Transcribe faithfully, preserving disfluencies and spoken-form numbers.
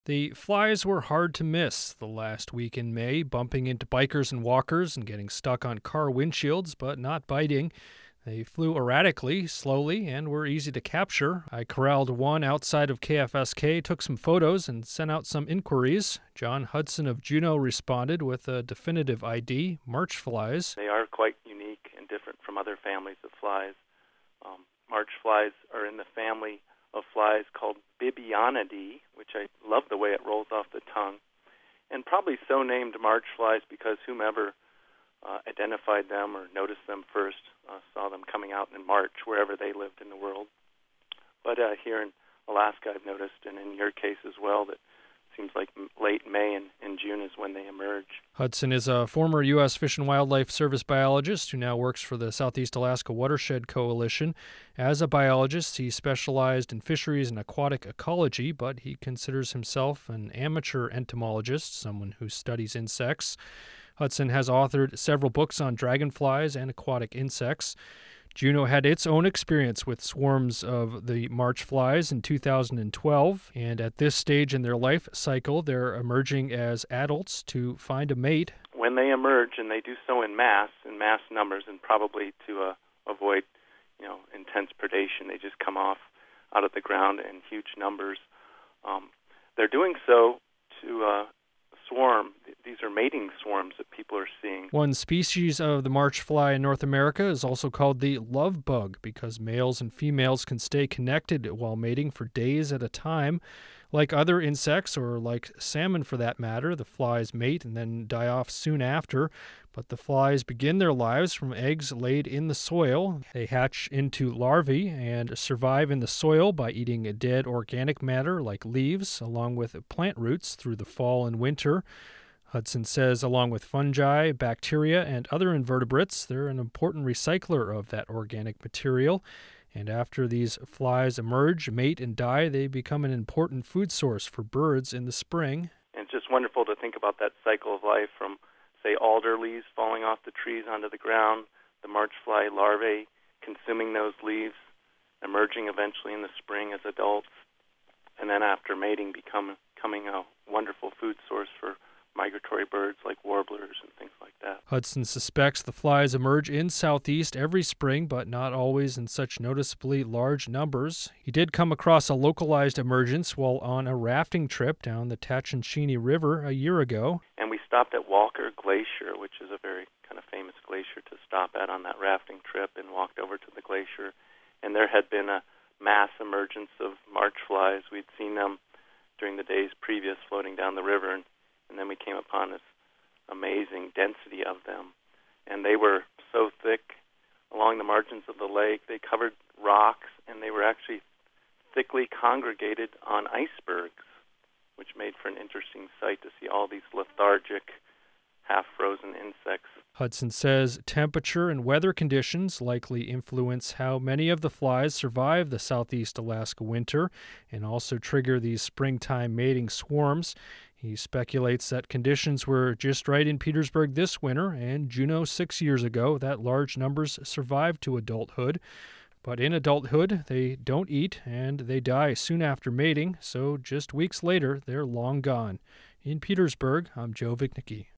The flies were hard to miss the last week in May, bumping into bikers and walkers and getting stuck on car windshields, but not biting. They flew erratically, slowly, and were easy to capture. I corralled one outside of K F S K, took some photos, and sent out some inquiries. John Hudson of Juneau responded with a definitive I D, March flies. They are quite unique and different from other families of flies. Um, March flies are in the family of flies called Bibionidae, which I love the way it rolls off the tongue, and probably so named March flies because whomever uh, identified them or noticed them first uh, saw them coming out in March wherever they lived in the world. But uh, here in Alaska, I've noticed, and in your case as well, that seems like late May and, and June is when they emerge. Hudson is a former U S Fish and Wildlife Service biologist who now works for the Southeast Alaska Watershed Coalition. As a biologist, he specialized in fisheries and aquatic ecology, but he considers himself an amateur entomologist, someone who studies insects. Hudson has authored several books on dragonflies and aquatic insects. Juneau had its own experience with swarms of the March flies in two thousand twelve, and at this stage in their life cycle, they're emerging as adults to find a mate. When they emerge, and they do so in mass, in mass numbers, and probably to uh, avoid, you know, intense predation, they just come off out of the ground in huge numbers. Um, they're doing so to uh, swarm. These are mating swarms that people are seeing. One species of the March fly in North America is also called the love bug because males and females can stay connected while mating for days at a time. Like other insects, or like salmon for that matter, the flies mate and then die off soon after. But the flies begin their lives from eggs laid in the soil. They hatch into larvae and survive in the soil by eating dead organic matter like leaves, along with plant roots through the fall and winter. Hudson says along with fungi, bacteria, and other invertebrates, they're an important recycler of that organic material. And after these flies emerge, mate, and die, they become an important food source for birds in the spring. And it's just wonderful to think about that cycle of life from, say, alder leaves falling off the trees onto the ground, the March fly larvae consuming those leaves, emerging eventually in the spring as adults, and then after mating become, becoming a wonderful food source for migratory birds like warblers and things like that. Hudson suspects the flies emerge in Southeast every spring, but not always in such noticeably large numbers. He did come across a localized emergence while on a rafting trip down the Tatshenshini River a year ago. And we stopped at Walker Glacier, which is a very kind of famous glacier to stop at on that rafting trip, and walked over to the glacier. And there had been a mass emergence of March flies. We'd seen them during the days previous floating down the river, and And then we came upon this amazing density of them. And they were so thick along the margins of the lake. They covered rocks, and they were actually thickly congregated on icebergs, which made for an interesting sight to see all these lethargic, half-frozen insects. Hudson says temperature and weather conditions likely influence how many of the flies survive the Southeast Alaska winter and also trigger these springtime mating swarms. He speculates that conditions were just right in Petersburg this winter and Juneau six years ago that large numbers survived to adulthood. But in adulthood, they don't eat and they die soon after mating, so just weeks later, they're long gone. In Petersburg, I'm Joe Vignicki.